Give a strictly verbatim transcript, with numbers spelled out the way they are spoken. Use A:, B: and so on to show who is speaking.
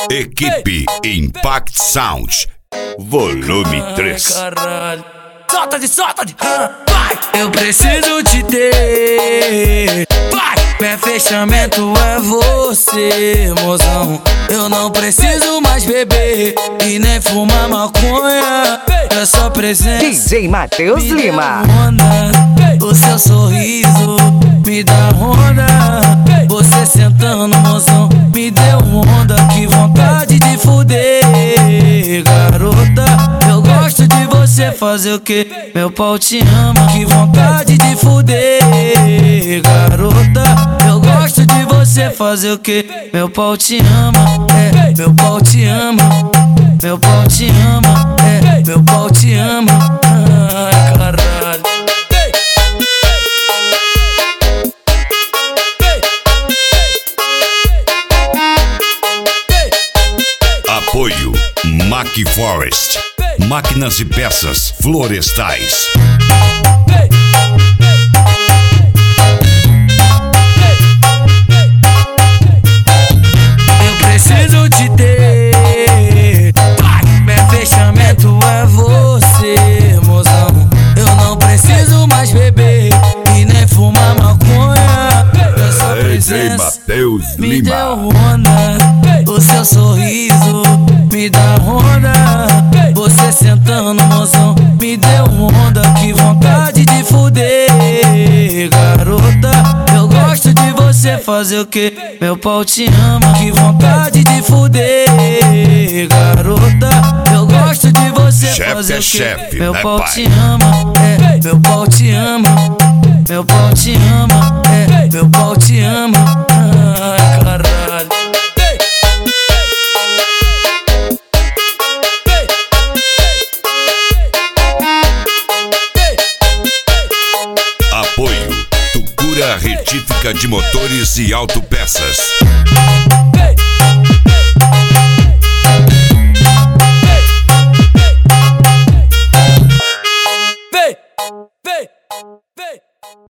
A: Equipe Impact Sound, volume três.
B: Caralho, solta de, solta de, vai! Eu preciso te ter, vai! Meu fechamento é você, mozão. Eu não preciso mais beber e nem fumar maconha. É só presença.
C: D J Matheus Lima.
B: Onda, o seu sorriso me dá onda. Você sentando, mozão, me deu onda. Que vontade de fuder, garota. Eu gosto de você fazer o que? Meu pau te ama. Que vontade de fuder, garota. Eu gosto de você fazer o que? Meu pau te ama, é, meu pau te ama. Meu pau te ama, é, meu pau te ama. Ai, caralho.
A: Apoio Mac Forest, máquinas e peças florestais.
B: Eu preciso te ter, meu fechamento é você, mozão. Eu não preciso mais beber e nem fumar maconha. Essa presença
A: Matheus
B: me
A: Lima.
B: deu onda, o seu sorriso me dá onda. Você sentando, mozão, me deu onda. Que vontade de fuder, garota. Eu gosto de você fazer o que? Meu pau te ama. Que vontade de fuder, garota. Eu gosto de você
A: Chefe
B: fazer
A: é
B: o que?
A: chefe,
B: Meu
A: né,
B: pau
A: pai?
B: te ama, é, meu pau te ama. Meu pau te ama, é, meu pau te ama. Ai, caralho.
A: Apoio Tucura Retífica de Motores e Autopeças.